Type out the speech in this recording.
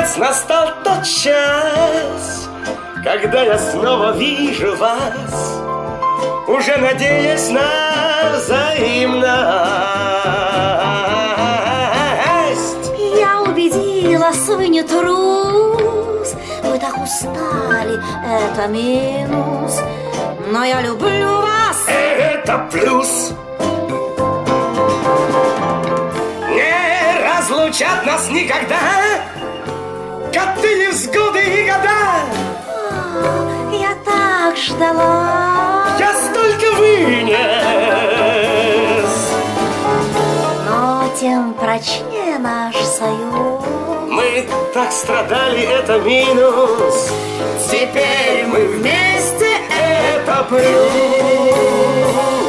наконец настал тот час, когда я снова вижу вас, уже надеясь на взаимность. Я убедилась, вы не трус, вы так устали, это минус, но я люблю вас. Это плюс. Не разлучат нас никогда коты, невзгоды и года. Я так ждала. Я столько вынес. Но тем прочнее наш союз. Мы так страдали, это минус. Теперь мы вместе, это плюс.